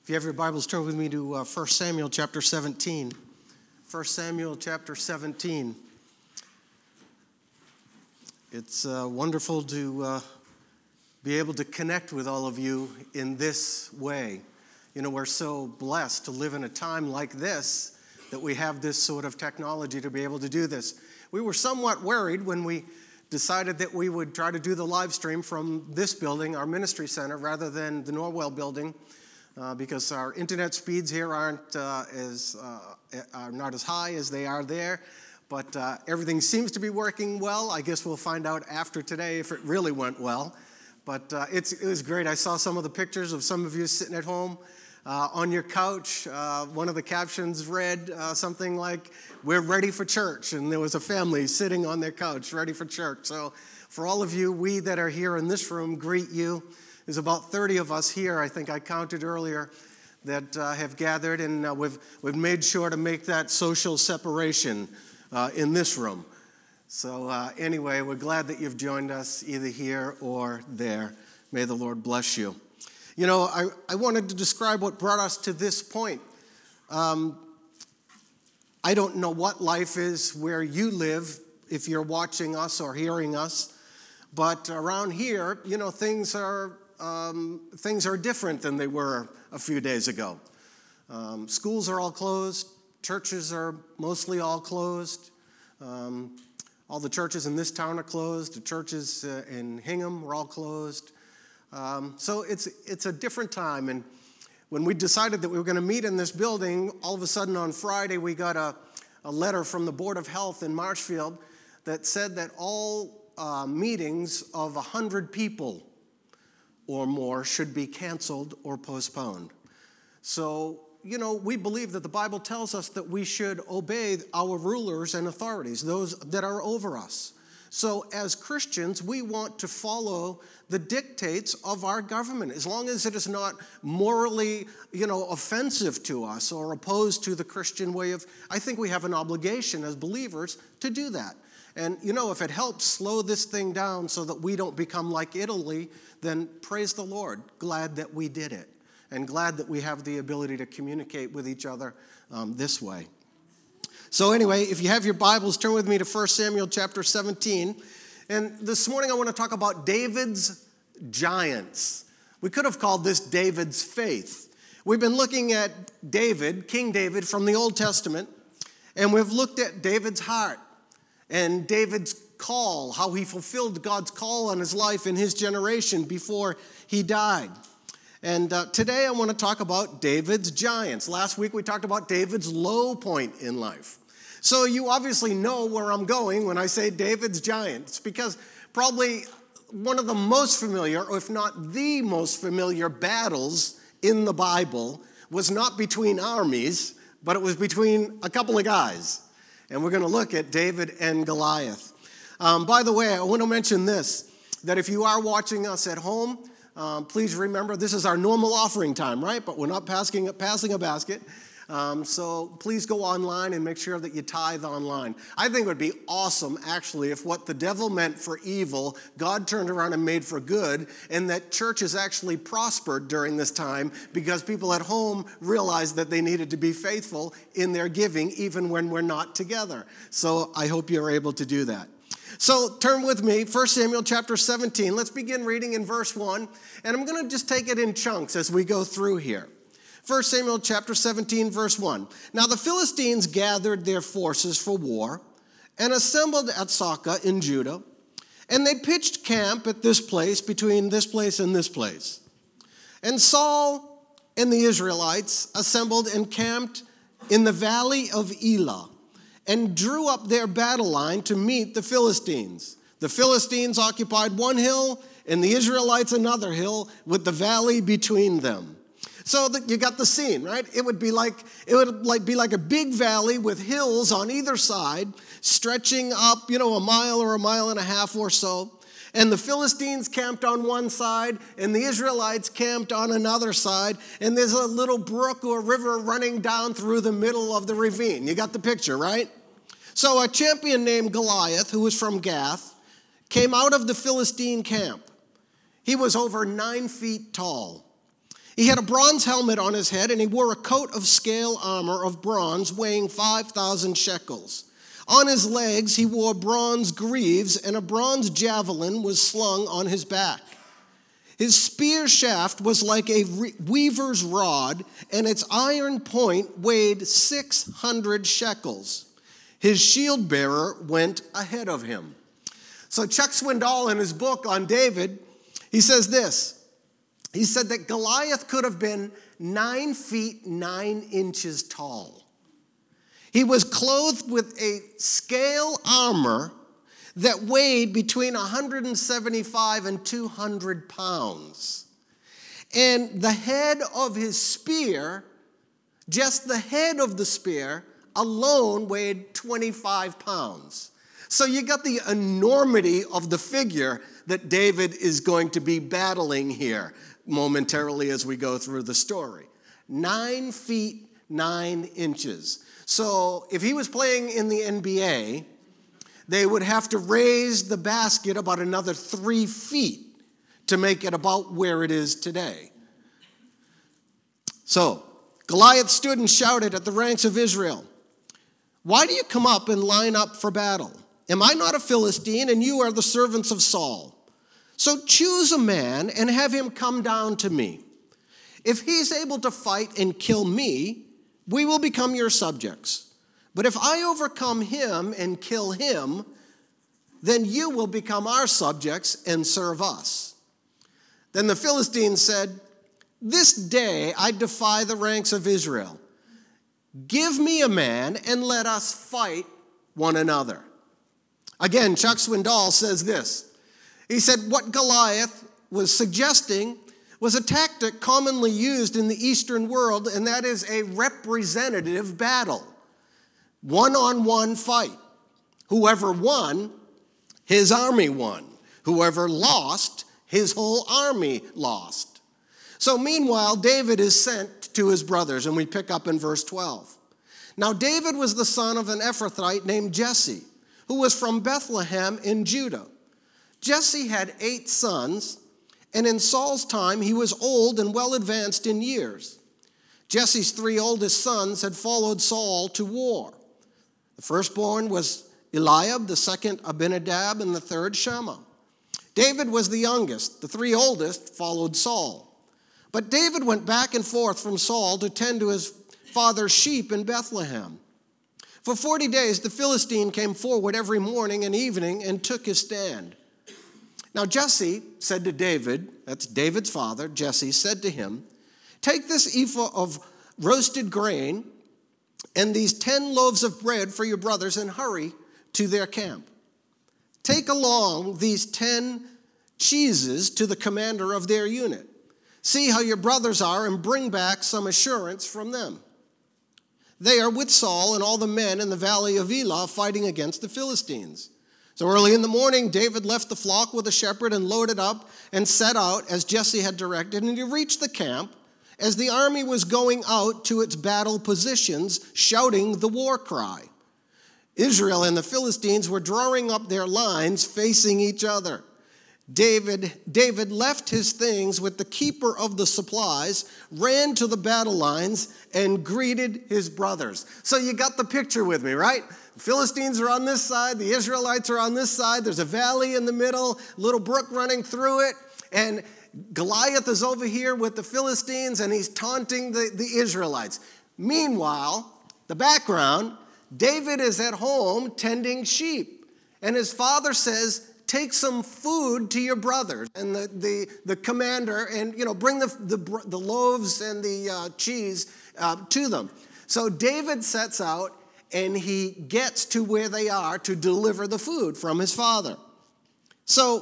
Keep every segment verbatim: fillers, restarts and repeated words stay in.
If you have your Bibles, turn with me to uh, First Samuel chapter seventeen. First Samuel chapter seventeen. It's uh, wonderful to uh, be able to connect with all of you in this way. You know, we're so blessed to live in a time like this that we have this sort of technology to be able to do this. We were somewhat worried when we decided that we would try to do the live stream from this building, our ministry center, rather than the Norwell building. Uh, because our internet speeds here aren't uh, as uh, are not as high as they are there, but uh, everything seems to be working well. I guess we'll find out after today if it really went well. But uh, it's, it was great. I saw some of the pictures of some of you sitting at home uh, on your couch. Uh, one of the captions read uh, something like, "We're ready for church," and there was a family sitting on their couch ready for church. So for all of you, we that are here in this room greet you. There's about thirty of us here, I think I counted earlier, that uh, have gathered, and uh, we've, we've made sure to make that social separation uh, in this room. So uh, anyway, we're glad that you've joined us either here or there. May the Lord bless you. You know, I, I wanted to describe what brought us to this point. Um, I don't know what life is where you live, if you're watching us or hearing us, but around here, you know, things are... Um, things are different than they were a few days ago. Um, schools are all closed. Churches are mostly all closed. Um, all the churches in this town are closed. The churches uh, in Hingham were all closed. Um, so it's it's a different time. And when we decided that we were going to meet in this building, all of a sudden on Friday we got a, a letter from the Board of Health in Marshfield that said that all uh, meetings of one hundred people or more should be canceled or postponed. So, you know, we believe that the Bible tells us that we should obey our rulers and authorities, those that are over us. So as Christians, we want to follow the dictates of our government, as long as it is not morally, you know, offensive to us or opposed to the Christian way of, I think we have an obligation as believers to do that. And, you know, if it helps slow this thing down so that we don't become like Italy, then praise the Lord. Glad that we did it. And glad that we have the ability to communicate with each other um, this way. So anyway, if you have your Bibles, turn with me to First Samuel chapter seventeen. And this morning I want to talk about David's giants. We could have called this David's faith. We've been looking at David, King David from the Old Testament, and we've looked at David's heart. And David's call, how he fulfilled God's call on his life in his generation before he died. And uh, today I want to talk about David's giants. Last week we talked about David's low point in life. So you obviously know where I'm going when I say David's giants, because probably one of the most familiar, or if not the most familiar battles in the Bible was not between armies, but it was between a couple of guys. And we're going to look at David and Goliath. Um, by the way, I want to mention this, that if you are watching us at home, um, please remember this is our normal offering time, right? But we're not passing, passing a basket. Um, so please go online and make sure that you tithe online. I think it would be awesome, actually, if what the devil meant for evil, God turned around and made for good, and that churches actually prospered during this time because people at home realized that they needed to be faithful in their giving even when we're not together. So I hope you're able to do that. So turn with me, First Samuel chapter seventeen. Let's begin reading in verse one, and I'm going to just take it in chunks as we go through here. First Samuel chapter seventeen, verse one. Now the Philistines gathered their forces for war and assembled at Socoh in Judah, and they pitched camp at this place, between this place and this place. And Saul and the Israelites assembled and camped in the valley of Elah, and drew up their battle line to meet the Philistines. The Philistines occupied one hill, and the Israelites another hill, with the valley between them. So that you got the scene, right? It would be like it would like be like a big valley with hills on either side, stretching up, you know, a mile or a mile and a half or so. And the Philistines camped on one side, and the Israelites camped on another side. And there's a little brook or river running down through the middle of the ravine. You got the picture, right? So a champion named Goliath, who was from Gath, came out of the Philistine camp. He was over nine feet tall. He had a bronze helmet on his head, and he wore a coat of scale armor of bronze weighing five thousand shekels. On his legs he wore bronze greaves, and a bronze javelin was slung on his back. His spear shaft was like a weaver's rod, and its iron point weighed six hundred shekels. His shield bearer went ahead of him. So Chuck Swindoll, in his book on David, he says this. He said that Goliath could have been nine feet nine inches tall. He was clothed with a scale armor that weighed between one hundred seventy-five and two hundred pounds. And the head of his spear, just the head of the spear alone weighed twenty-five pounds. So you got the enormity of the figure that David is going to be battling here momentarily as we go through the story. Nine feet, nine inches. So if he was playing in the N B A, they would have to raise the basket about another three feet to make it about where it is today. So Goliath stood and shouted at the ranks of Israel, "Why do you come up and line up for battle? Am I not a Philistine, and you are the servants of Saul? So choose a man and have him come down to me. If he's able to fight and kill me, we will become your subjects. But if I overcome him and kill him, then you will become our subjects and serve us." Then the Philistines said, "This day I defy the ranks of Israel. Give me a man and let us fight one another." Again, Chuck Swindoll says this. He said what Goliath was suggesting was a tactic commonly used in the Eastern world, and that is a representative battle. One-on-one fight. Whoever won, his army won. Whoever lost, his whole army lost. So meanwhile, David is sent to his brothers, and we pick up in verse twelve. Now David was the son of an Ephrathite named Jesse, who was from Bethlehem in Judah. Jesse had eight sons, and in Saul's time he was old and well advanced in years. Jesse's three oldest sons had followed Saul to war. The firstborn was Eliab, the second Abinadab, and the third Shammah. David was the youngest. The three oldest followed Saul. But David went back and forth from Saul to tend to his father's sheep in Bethlehem. For forty days the Philistine came forward every morning and evening and took his stand. Now Jesse said to David, that's David's father, Jesse said to him, "Take this ephah of roasted grain and these ten loaves of bread for your brothers and hurry to their camp. Take along these ten cheeses to the commander of their unit. See how your brothers are and bring back some assurance from them. They are with Saul and all the men in the valley of Elah fighting against the Philistines." So early in the morning, David left the flock with a shepherd and loaded up and set out as Jesse had directed. And he reached the camp as the army was going out to its battle positions, shouting the war cry. Israel and the Philistines were drawing up their lines facing each other. David, David left his things with the keeper of the supplies, ran to the battle lines, and greeted his brothers. So you got the picture with me, right? The Philistines are on this side, the Israelites are on this side, there's a valley in the middle, a little brook running through it, and Goliath is over here with the Philistines, and he's taunting the, the Israelites. Meanwhile, the background, David is at home tending sheep, and his father says, "Take some food to your brothers." And the, the, the commander, and you know, bring the, the, the loaves and the uh, cheese uh, to them. So David sets out, and he gets to where they are to deliver the food from his father. So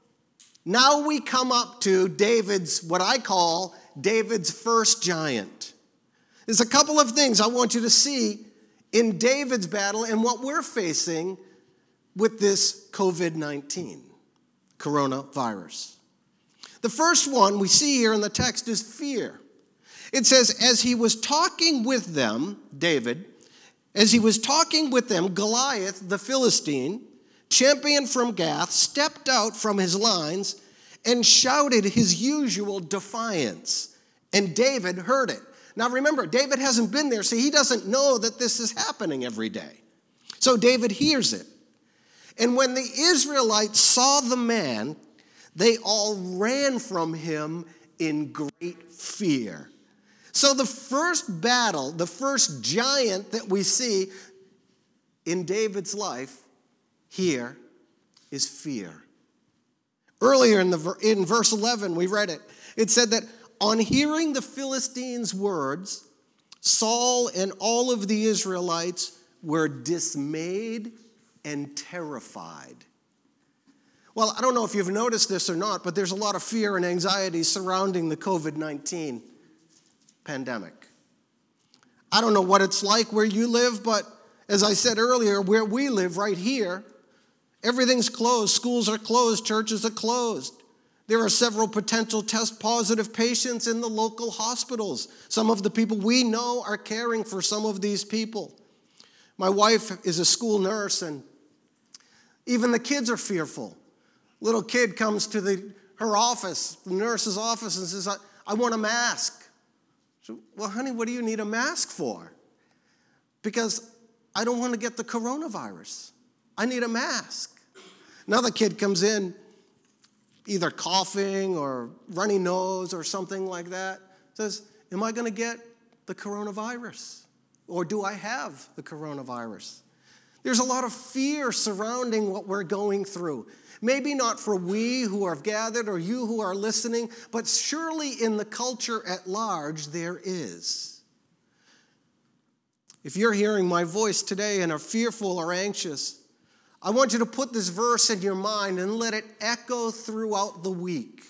now we come up to David's, what I call David's first giant. There's a couple of things I want you to see in David's battle and what we're facing with this covid nineteen, coronavirus. The first one we see here in the text is fear. It says, as he was talking with them, David, as he was talking with them, Goliath, the Philistine, champion from Gath, stepped out from his lines and shouted his usual defiance And David heard it. Now remember, David hasn't been there, so he doesn't know that this is happening every day. So David hears it. And when the Israelites saw the man, they all ran from him in great fear. So the first battle, the first giant that we see in David's life here is fear. Earlier in, the, in verse eleven, we read it. It said that on hearing the Philistines' words, Saul and all of the Israelites were dismayed and terrified. Well, I don't know if you've noticed this or not, but there's a lot of fear and anxiety surrounding the covid nineteen pandemic. I don't know what it's like where you live, but as I said earlier, where we live right here, everything's closed. Schools are closed. Churches are closed. There are several potential test positive patients in the local hospitals. Some of the people we know are caring for some of these people. My wife is a school nurse, and even the kids are fearful. Little kid comes to the, her office, the nurse's office, and says, I, I want a mask. So, well, honey, what do you need a mask for? Because I don't want to get the coronavirus. I need a mask. Another kid comes in, either coughing or runny nose or something like that, says, am I going to get the coronavirus? Or do I have the coronavirus? There's a lot of fear surrounding what we're going through. Maybe not for we who are gathered or you who are listening, but surely in the culture at large there is. If you're hearing my voice today and are fearful or anxious, I want you to put this verse in your mind and let it echo throughout the week.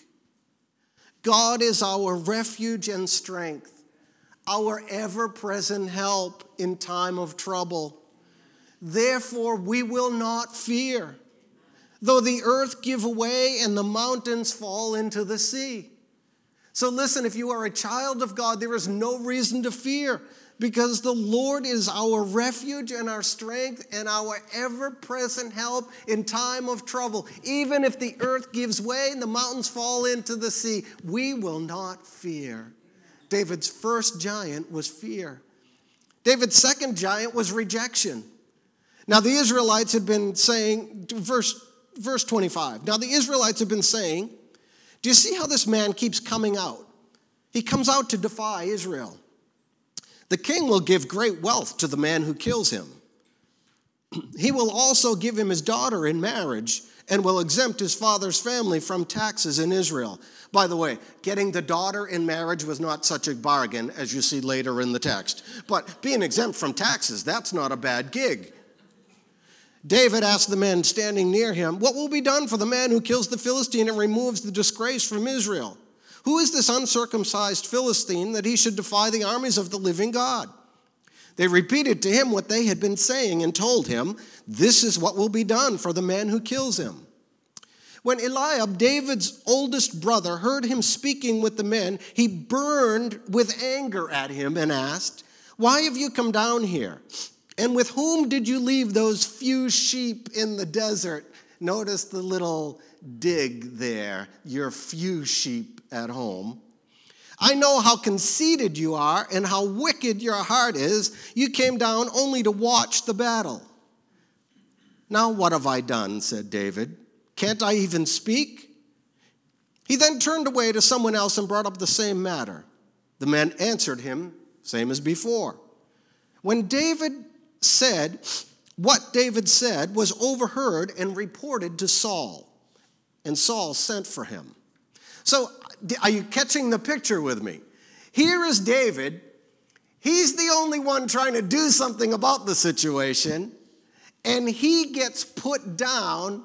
God is our refuge and strength, our ever-present help in time of trouble. Therefore, we will not fear, though the earth give way and the mountains fall into the sea. So listen, if you are a child of God, there is no reason to fear, because the Lord is our refuge and our strength and our ever-present help in time of trouble. Even if the earth gives way and the mountains fall into the sea, we will not fear. David's first giant was fear. David's second giant was rejection. Now the Israelites had been saying, verse, verse twenty-five, now the Israelites have been saying, do you see how this man keeps coming out? He comes out to defy Israel. The king will give great wealth to the man who kills him. He will also give him his daughter in marriage and will exempt his father's family from taxes in Israel. By the way, getting the daughter in marriage was not such a bargain, as you see later in the text. But being exempt from taxes, that's not a bad gig. David asked the men standing near him, what will be done for the man who kills the Philistine and removes the disgrace from Israel? Who is this uncircumcised Philistine that he should defy the armies of the living God? They repeated to him what they had been saying and told him, this is what will be done for the man who kills him. When Eliab, David's oldest brother, heard him speaking with the men, he burned with anger at him and asked, why have you come down here? And with whom did you leave those few sheep in the desert? Notice the little dig there, your few sheep at home. I know how conceited you are and how wicked your heart is. You came down only to watch the battle. Now what have I done, said David. Can't I even speak? He then turned away to someone else and brought up the same matter. The men answered him, same as before. When David said, what David said was overheard and reported to Saul, and Saul sent for him. So, are you catching the picture with me? Here is David. He's the only one trying to do something about the situation, and he gets put down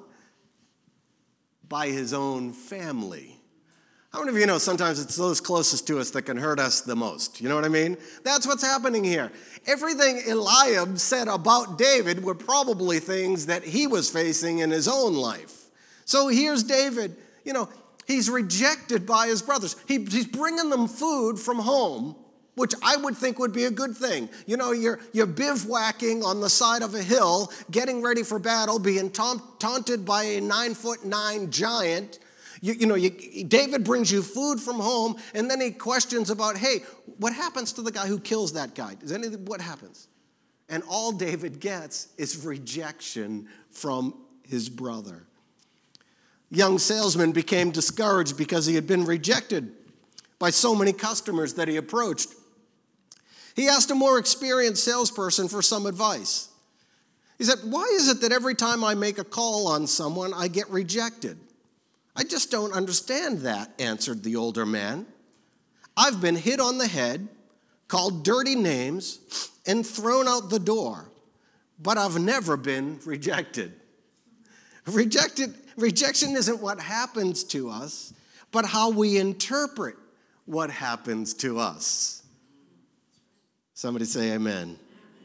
by his own family. How many of you know sometimes it's those closest to us that can hurt us the most? You know what I mean? That's what's happening here. Everything Eliab said about David were probably things that he was facing in his own life. So here's David, you know, he's rejected by his brothers. He, he's bringing them food from home, which I would think would be a good thing. You know, you're, you're bivouacking on the side of a hill, getting ready for battle, being taunt, taunted by a nine foot nine giant. You, you know, you, David brings you food from home, and then he questions about, hey, what happens to the guy who kills that guy? Is anything, what happens? And all David gets is rejection from his brother. Young salesman became discouraged because he had been rejected by so many customers that he approached. He asked a more experienced salesperson for some advice. He said, why is it that every time I make a call on someone, I get rejected? I just don't understand that, answered the older man. I've been hit on the head, called dirty names, and thrown out the door, but I've never been rejected. Rejected, rejection isn't what happens to us, but how we interpret what happens to us. Somebody say amen.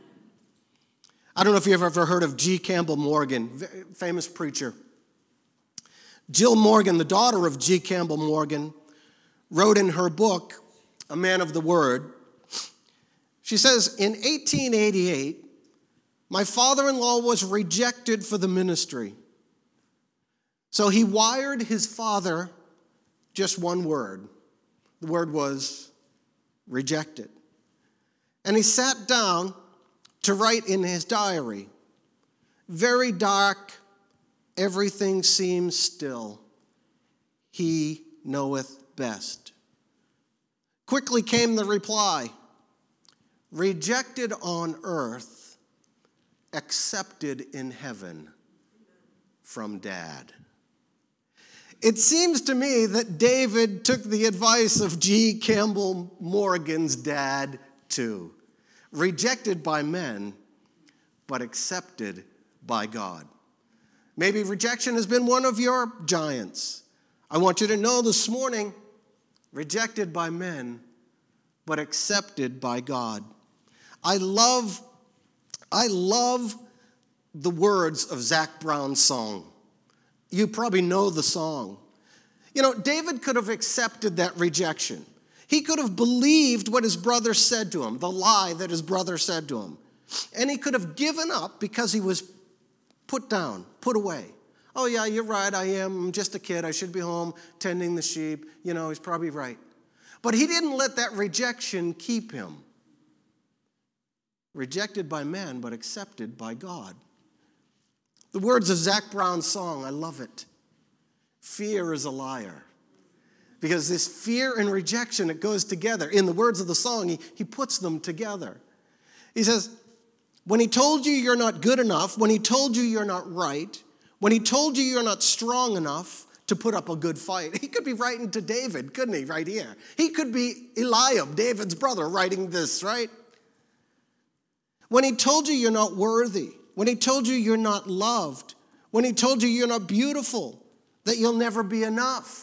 I don't know if you've ever heard of G. Campbell Morgan, famous preacher. Jill Morgan, the daughter of G. Campbell Morgan, wrote in her book, A Man of the Word, she says, in eighteen eighty-eight, my father-in-law was rejected for the ministry. So he wired his father just one word. The word was rejected. And he sat down to write in his diary, very dark, everything seems still. He knoweth best. Quickly came the reply, rejected on earth, accepted in heaven from Dad. It seems to me that David took the advice of G. Campbell Morgan's dad too. Rejected by men, but accepted by God. Maybe rejection has been one of your giants. I want you to know this morning, rejected by men, but accepted by God. I love, I love the words of Zac Brown's song. You probably know the song. You know, David could have accepted that rejection. He could have believed what his brother said to him, the lie that his brother said to him. And he could have given up because he was put down, put away. Oh, yeah, you're right, I am. I'm just a kid. I should be home tending the sheep. You know, he's probably right. But he didn't let that rejection keep him. Rejected by men, but accepted by God. The words of Zac Brown's song, I love it. Fear is a liar. Because this fear and rejection, it goes together. In the words of the song, he, he puts them together. He says, when he told you you're not good enough, when he told you you're not right, when he told you you're not strong enough to put up a good fight, he could be writing to David, couldn't he, right here? He could be Eliab, David's brother, writing this, right? When he told you you're not worthy, when he told you you're not loved, when he told you you're not beautiful, that you'll never be enough.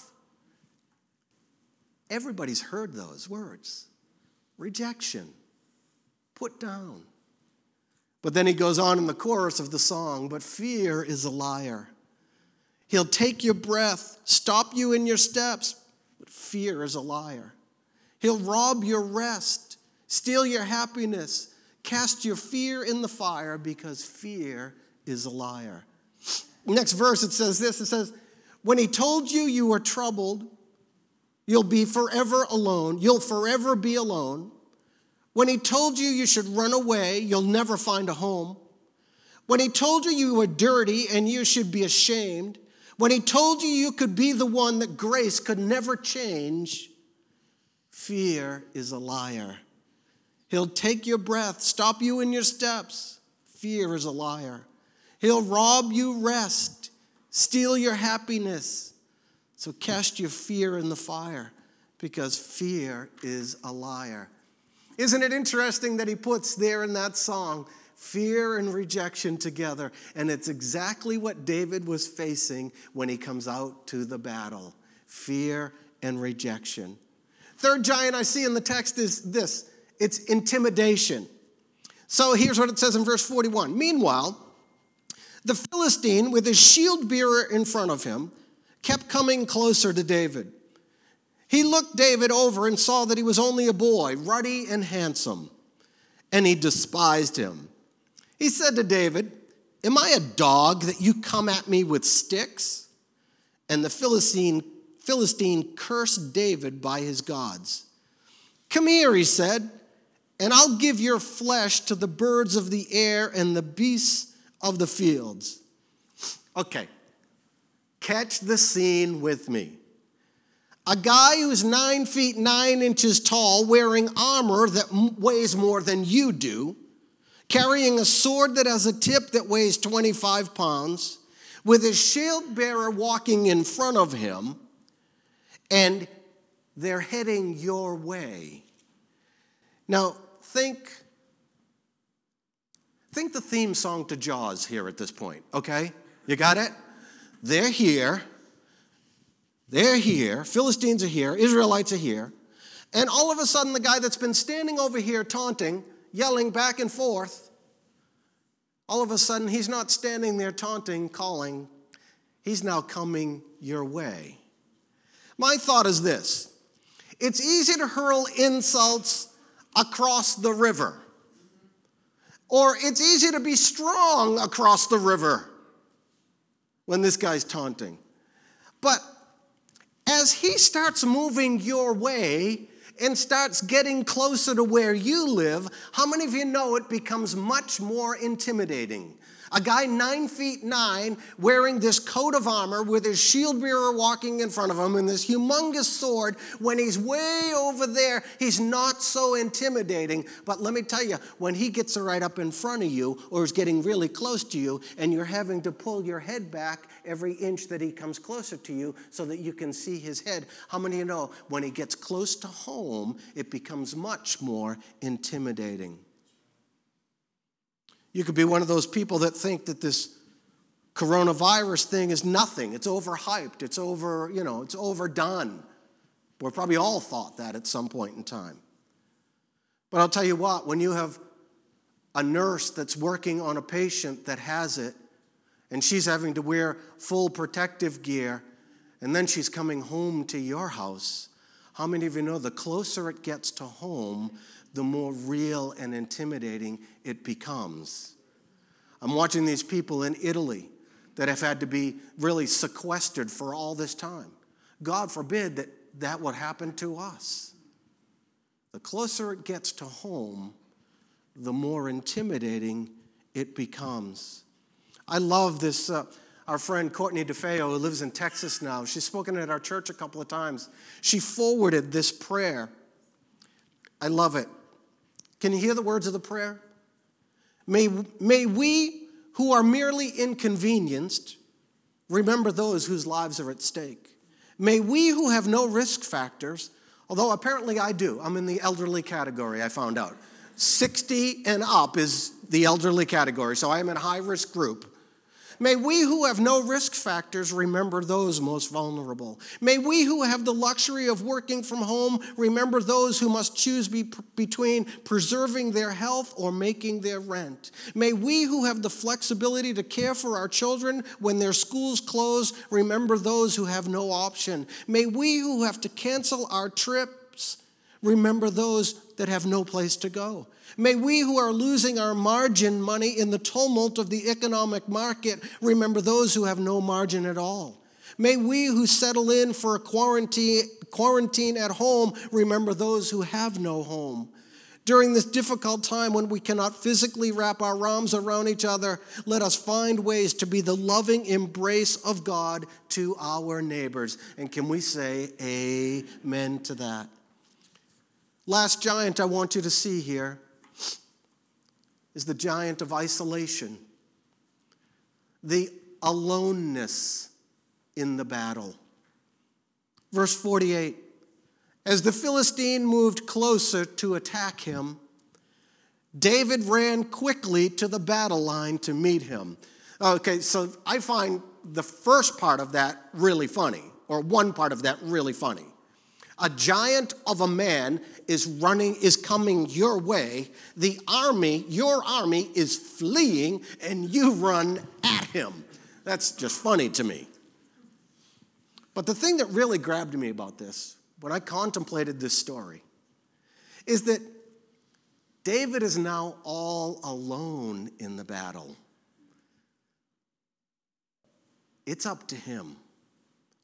Everybody's heard those words. Rejection. Put down. But then he goes on in the chorus of the song, but fear is a liar. He'll take your breath, stop you in your steps, but fear is a liar. He'll rob your rest, steal your happiness, cast your fear in the fire because fear is a liar. Next verse, it says this. It says, when he told you you were troubled, you'll be forever alone. You'll forever be alone. When he told you you should run away, you'll never find a home. When he told you you were dirty and you should be ashamed. When he told you you could be the one that grace could never change, fear is a liar. He'll take your breath, stop you in your steps. Fear is a liar. He'll rob you rest, steal your happiness. So cast your fear in the fire because fear is a liar. Isn't it interesting that he puts there in that song, fear and rejection together? And it's exactly what David was facing when he comes out to the battle. Fear and rejection. Third giant I see in the text is this. It's intimidation. So here's what it says in verse forty-one. Meanwhile, the Philistine, with his shield bearer in front of him, kept coming closer to David. He looked David over and saw that he was only a boy, ruddy and handsome, and he despised him. He said to David, am I a dog that you come at me with sticks? And the Philistine Philistine cursed David by his gods. "Come here," he said, "and I'll give your flesh to the birds of the air and the beasts of the fields." Okay, catch the scene with me. A guy who's nine feet nine inches tall, wearing armor that weighs more than you do, carrying a sword that has a tip that weighs twenty-five pounds, with his shield bearer walking in front of him, and they're heading your way. Now, think, think the theme song to Jaws here at this point, okay? You got it? They're here. They're here. Philistines are here. Israelites are here. And all of a sudden, the guy that's been standing over here taunting, yelling back and forth, all of a sudden, he's not standing there taunting, calling. He's now coming your way. My thought is this. It's easy to hurl insults across the river. Or it's easy to be strong across the river when this guy's taunting. But as he starts moving your way and starts getting closer to where you live, how many of you know it becomes much more intimidating? A guy nine feet nine wearing this coat of armor with his shield bearer walking in front of him and this humongous sword, when he's way over there, he's not so intimidating. But let me tell you, when he gets right up in front of you or is getting really close to you and you're having to pull your head back every inch that he comes closer to you so that you can see his head, how many of you know when he gets close to home, it becomes much more intimidating? You could be one of those people that think that this coronavirus thing is nothing. It's overhyped. It's over, you know, it's overdone. We probably all thought that at some point in time. But I'll tell you what, when you have a nurse that's working on a patient that has it, and she's having to wear full protective gear, and then she's coming home to your house, how many of you know the closer it gets to home, the more real and intimidating it becomes? I'm watching these people in Italy that have had to be really sequestered for all this time. God forbid that that would happen to us. The closer it gets to home, the more intimidating it becomes. I love this, uh, our friend Courtney DeFeo, who lives in Texas now. She's spoken at our church a couple of times. She forwarded this prayer. I love it. Can you hear the words of the prayer? May, may we who are merely inconvenienced remember those whose lives are at stake. May we who have no risk factors, although apparently I do. I'm in the elderly category, I found out. sixty and up is the elderly category, so I am in a high-risk group. May we who have no risk factors remember those most vulnerable. May we who have the luxury of working from home remember those who must choose be, between preserving their health or making their rent. May we who have the flexibility to care for our children when their schools close remember those who have no option. May we who have to cancel our trips remember those that have no place to go. May we who are losing our margin money in the tumult of the economic market remember those who have no margin at all. May we who settle in for a quarantine, quarantine at home remember those who have no home. During this difficult time when we cannot physically wrap our arms around each other, let us find ways to be the loving embrace of God to our neighbors. And can we say amen to that? Last giant I want you to see here is the giant of isolation, the aloneness in the battle. Verse forty-eight, as the Philistine moved closer to attack him, David ran quickly to the battle line to meet him. Okay, so I find the first part of that really funny, or one part of that really funny. A giant of a man is running, is coming your way. The army, your army, is fleeing, and you run at him. That's just funny to me. But the thing that really grabbed me about this, when I contemplated this story, is that David is now all alone in the battle. It's up to him.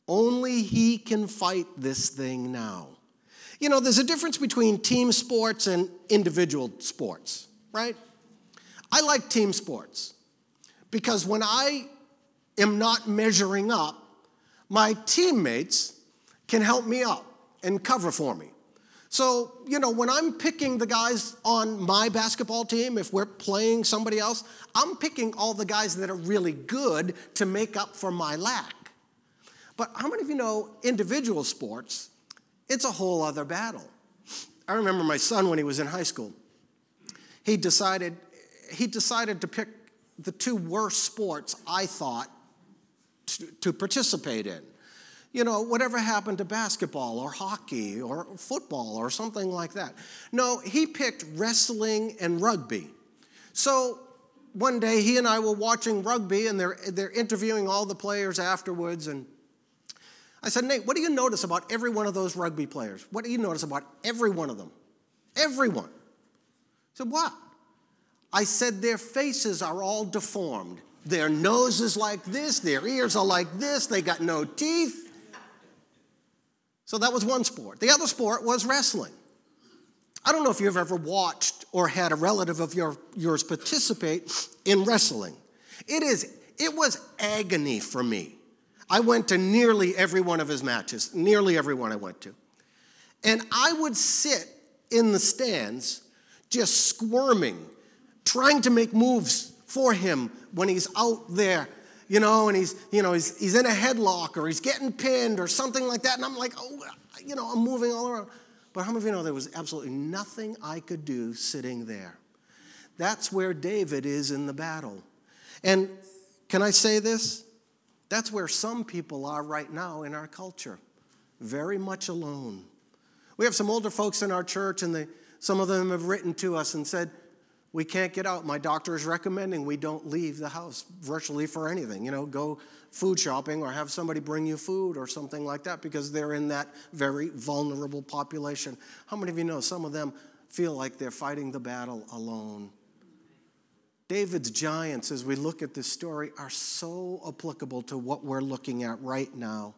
Only he can fight this thing now. You know, there's a difference between team sports and individual sports, right? I like team sports because when I am not measuring up, my teammates can help me out and cover for me. So, you know, when I'm picking the guys on my basketball team, if we're playing somebody else, I'm picking all the guys that are really good to make up for my lack. But how many of you know individual sports, it's a whole other battle. I remember my son when he was in high school. He decided, he decided to pick the two worst sports I thought to, to participate in. You know, whatever happened to basketball or hockey or football or something like that. No, he picked wrestling and rugby. So one day he and I were watching rugby and they're, they're interviewing all the players afterwards, and I said, Nate, what do you notice about every one of those rugby players? What do you notice about every one of them? Everyone. He said, what? I said, their faces are all deformed. Their nose is like this, their ears are like this, they got no teeth. So that was one sport. The other sport was wrestling. I don't know if you've ever watched or had a relative of your, yours participate in wrestling. It is, it was agony for me. I went to nearly every one of his matches, nearly every one I went to. And I would sit in the stands just squirming, trying to make moves for him when he's out there, you know, and he's, you know, he's, he's in a headlock or he's getting pinned or something like that. And I'm like, oh, you know, I'm moving all around. But how many of you know there was absolutely nothing I could do sitting there? That's where David is in the battle. And can I say this? That's where some people are right now in our culture, very much alone. We have some older folks in our church, and they, some of them have written to us and said, we can't get out. My doctor is recommending we don't leave the house virtually for anything. You know, go food shopping or have somebody bring you food or something like that because they're in that very vulnerable population. How many of you know some of them feel like they're fighting the battle alone? David's giants, as we look at this story, are so applicable to what we're looking at right now.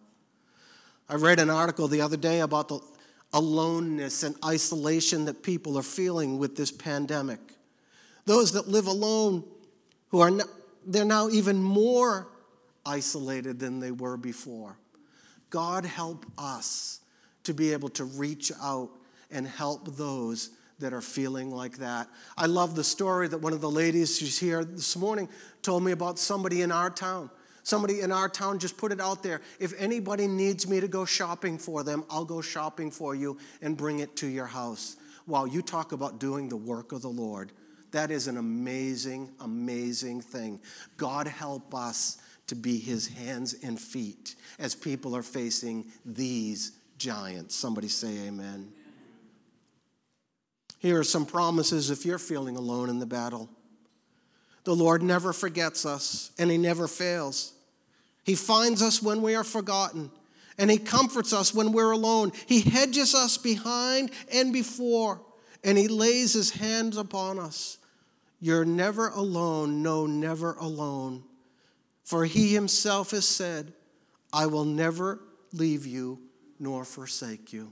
I read an article the other day about the aloneness and isolation that people are feeling with this pandemic. Those that live alone, who are not, they're now even more isolated than they were before. God help us to be able to reach out and help those that are feeling like that. I love the story that one of the ladies who's here this morning told me about somebody in our town. Somebody in our town just put it out there. If anybody needs me to go shopping for them, I'll go shopping for you and bring it to your house. Wow, you talk about doing the work of the Lord. That is an amazing, amazing thing. God help us to be his hands and feet as people are facing these giants. Somebody say amen. Here are some promises if you're feeling alone in the battle. The Lord never forgets us, and he never fails. He finds us when we are forgotten, and he comforts us when we're alone. He hedges us behind and before, and he lays his hands upon us. You're never alone, no, never alone. For he himself has said, I will never leave you nor forsake you.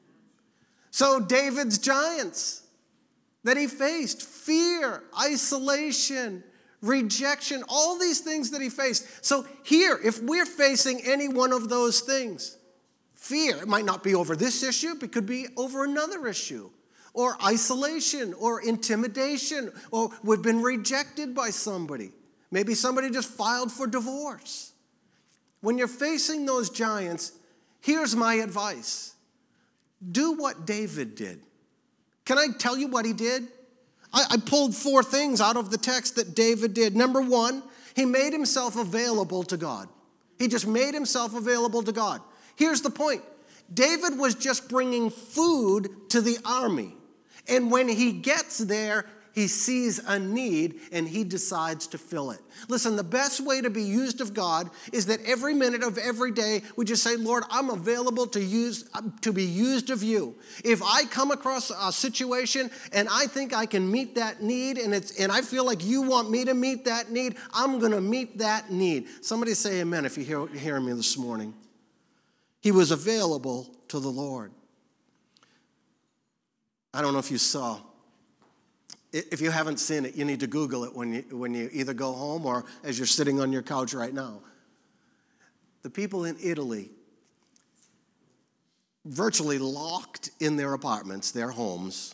So David's giants that he faced, fear, isolation, rejection, all these things that he faced. So here, if we're facing any one of those things, fear, it might not be over this issue, but it could be over another issue, or isolation, or intimidation, or we've been rejected by somebody. Maybe somebody just filed for divorce. When you're facing those giants, here's my advice. Do what David did. Can I tell you what he did? I, I pulled four things out of the text that David did. Number one, he made himself available to God. He just made himself available to God. Here's the point. David was just bringing food to the army. And when he gets there, he sees a need and he decides to fill it. Listen, the best way to be used of God is that every minute of every day we just say, Lord, I'm available to use to be used of you. If I come across a situation and I think I can meet that need and it's and I feel like you want me to meet that need, I'm going to meet that need. Somebody say amen if you hear hearing me this morning. He was available to the Lord. I don't know if you saw. If you haven't seen it, you need to Google it when you, when you either go home or as you're sitting on your couch right now. The people in Italy, virtually locked in their apartments, their homes.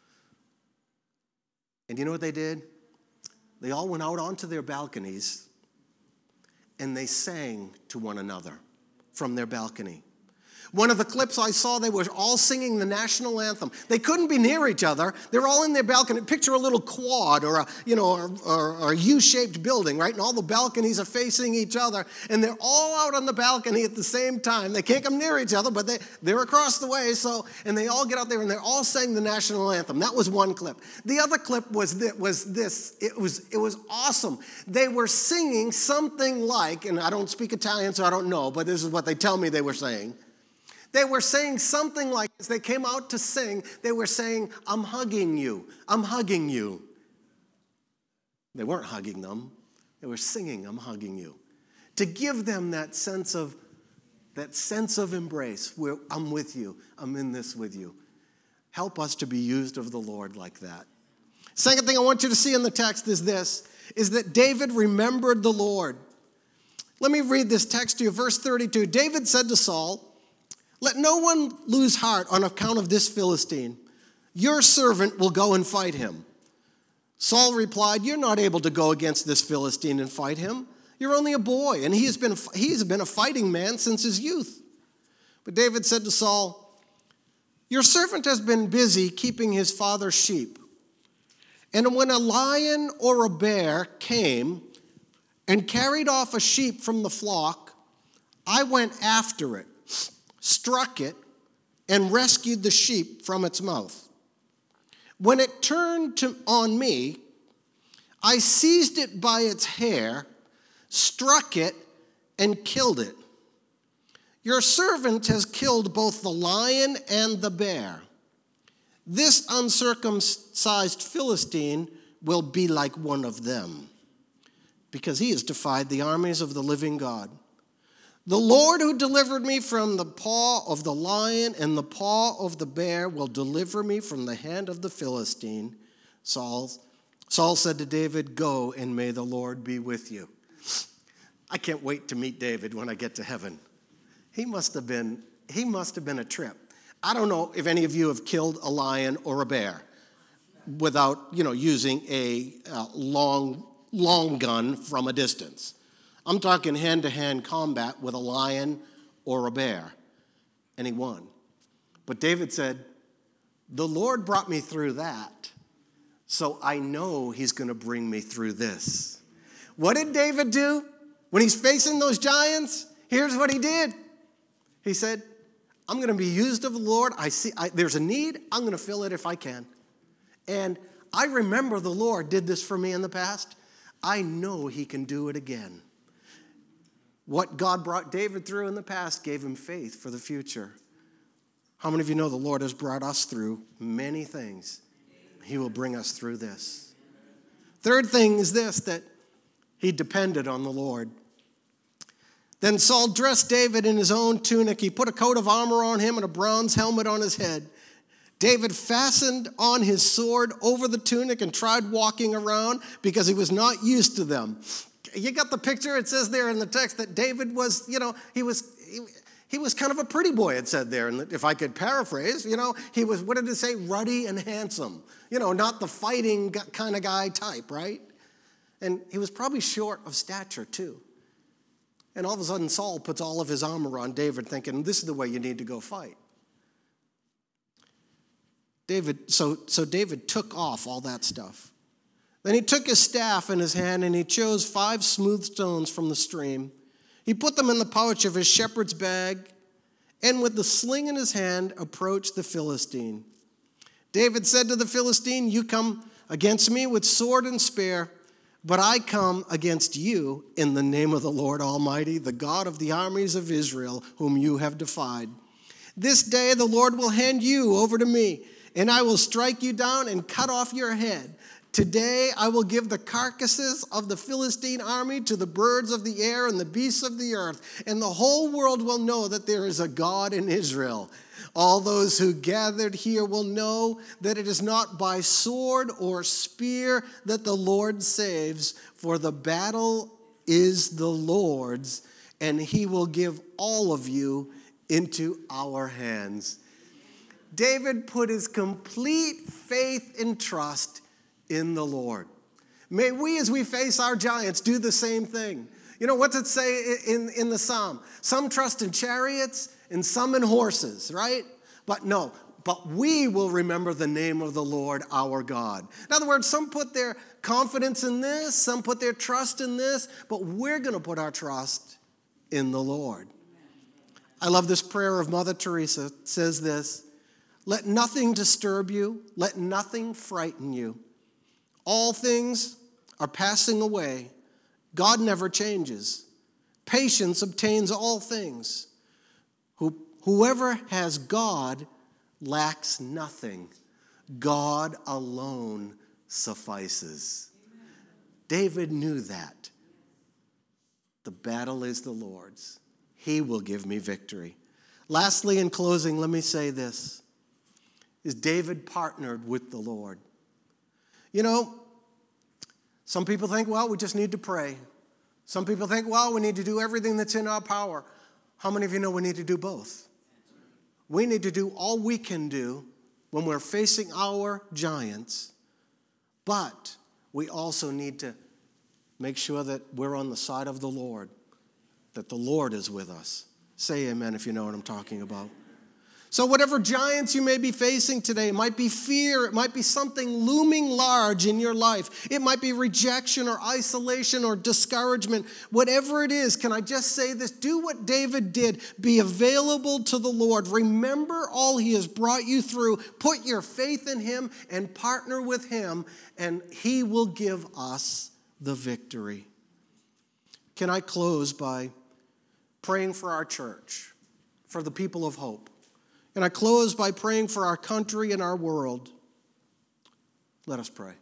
And you know what they did? They all went out onto their balconies and they sang to one another from their balcony. One of the clips I saw, they were all singing the national anthem. They couldn't be near each other. They're all in their balcony. Picture a little quad or a, you know, or, or, or a U-shaped building, right? And all the balconies are facing each other. And they're all out on the balcony at the same time. They can't come near each other, but they, they're across the way. So, and they all get out there and they're all saying the national anthem. That was one clip. The other clip was this. Was this. It was, it was awesome. They were singing something like, and I don't speak Italian, so I don't know, but this is what they tell me they were saying. They were saying something like, as they came out to sing, they were saying, I'm hugging you, I'm hugging you. They weren't hugging them. They were singing, I'm hugging you. To give them that sense of, that sense of embrace, where I'm with you, I'm in this with you. Help us to be used of the Lord like that. Second thing I want you to see in the text is this, is that David remembered the Lord. Let me read this text to you, verse thirty-two. David said to Saul, let no one lose heart on account of this Philistine. Your servant will go and fight him. Saul replied, you're not able to go against this Philistine and fight him. You're only a boy, and he has been, he has been a fighting man since his youth. But David said to Saul, your servant has been busy keeping his father's sheep. And when a lion or a bear came and carried off a sheep from the flock, I went after it, struck it, and rescued the sheep from its mouth. When it turned to, on me, I seized it by its hair, struck it, and killed it. Your servant has killed both the lion and the bear. This uncircumcised Philistine will be like one of them, because he has defied the armies of the living God. The Lord who delivered me from the paw of the lion and the paw of the bear will deliver me from the hand of the Philistine. Saul, Saul said to David, go and may the Lord be with you. I can't wait to meet David when I get to heaven. He must have been, he must have been a trip. I don't know if any of you have killed a lion or a bear without, you know, using a uh, long, long gun from a distance. I'm talking hand-to-hand combat with a lion or a bear, and he won. But David said, the Lord brought me through that, so I know he's going to bring me through this. What did David do when he's facing those giants? Here's what he did. He said, I'm going to be used of the Lord. I see I, there's a need. I'm going to fill it if I can. And I remember the Lord did this for me in the past. I know he can do it again. What God brought David through in the past gave him faith for the future. How many of you know the Lord has brought us through many things? He will bring us through this. Third thing is this, that he depended on the Lord. Then Saul dressed David in his own tunic. He put a coat of armor on him and a bronze helmet on his head. David fastened on his sword over the tunic and tried walking around because he was not used to them. You got the picture? It says there in the text that David was, you know, he was he, he was kind of a pretty boy, it said there. And if I could paraphrase, you know, he was, what did it say? Ruddy and handsome. You know, not the fighting kind of guy type, right? And he was probably short of stature too. And all of a sudden Saul puts all of his armor on David thinking, this is the way you need to go fight. David, so, so David took off all that stuff. Then he took his staff in his hand and he chose five smooth stones from the stream. He put them in the pouch of his shepherd's bag and with the sling in his hand approached the Philistine. David said to the Philistine, you come against me with sword and spear, but I come against you in the name of the Lord Almighty, the God of the armies of Israel, whom you have defied. This day the Lord will hand you over to me, and I will strike you down and cut off your head. Today I will give the carcasses of the Philistine army to the birds of the air and the beasts of the earth, and the whole world will know that there is a God in Israel. All those who gathered here will know that it is not by sword or spear that the Lord saves, for the battle is the Lord's, and he will give all of you into our hands. David put his complete faith and trust in the Lord. May we, as we face our giants, do the same thing. You know, what's it say in, in the psalm? Some trust in chariots and some in horses, right? But no, but we will remember the name of the Lord our God. In other words, some put their confidence in this, some put their trust in this, but we're going to put our trust in the Lord. I love this prayer of Mother Teresa. It says this: let nothing disturb you, let nothing frighten you. All things are passing away. God never changes. Patience obtains all things. Who, whoever has God lacks nothing. God alone suffices. Amen. David knew that. The battle is the Lord's. He will give me victory. Lastly, in closing, let me say this: is David partnered with the Lord. You know, some people think, well, we just need to pray. Some people think, well, we need to do everything that's in our power. How many of you know we need to do both? We need to do all we can do when we're facing our giants, but we also need to make sure that we're on the side of the Lord, that the Lord is with us. Say amen if you know what I'm talking about. So whatever giants you may be facing today, it might be fear, it might be something looming large in your life. It might be rejection or isolation or discouragement. Whatever it is, can I just say this? Do what David did. Be available to the Lord. Remember all he has brought you through. Put your faith in him and partner with him, and he will give us the victory. Can I close by praying for our church, for the people of Hope? And I close by praying for our country and our world. Let us pray.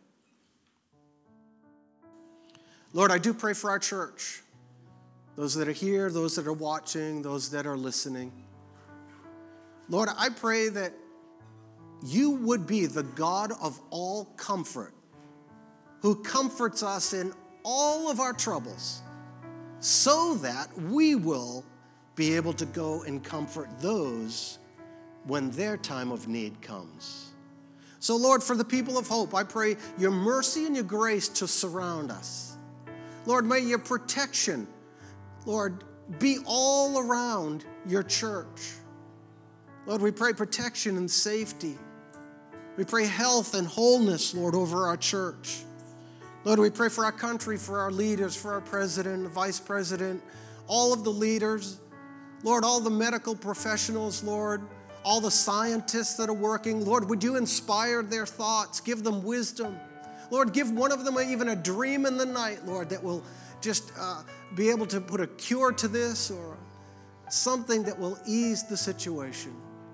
Lord, I do pray for our church, those that are here, those that are watching, those that are listening. Lord, I pray that you would be the God of all comfort, who comforts us in all of our troubles, so that we will be able to go and comfort those when their time of need comes. So, Lord, for the people of Hope, I pray your mercy and your grace to surround us. Lord, may your protection, Lord, be all around your church. Lord, we pray protection and safety. We pray health and wholeness, Lord, over our church. Lord, we pray for our country, for our leaders, for our president, vice president, all of the leaders. Lord, all the medical professionals, Lord, all the scientists that are working. Lord, would you inspire their thoughts, give them wisdom. Lord, give one of them even a dream in the night, Lord, that will just uh, be able to put a cure to this or something that will ease the situation.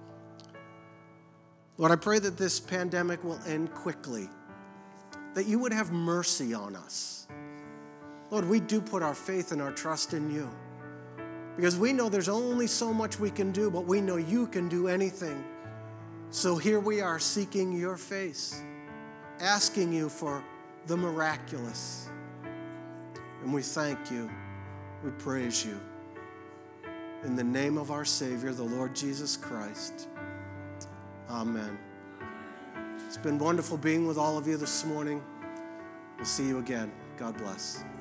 Lord, I pray that this pandemic will end quickly, that you would have mercy on us. Lord, we do put our faith and our trust in you, because we know there's only so much we can do, but we know you can do anything. So here we are seeking your face, asking you for the miraculous. And we thank you. We praise you. In the name of our Savior, the Lord Jesus Christ. Amen. It's been wonderful being with all of you this morning. We'll see you again. God bless.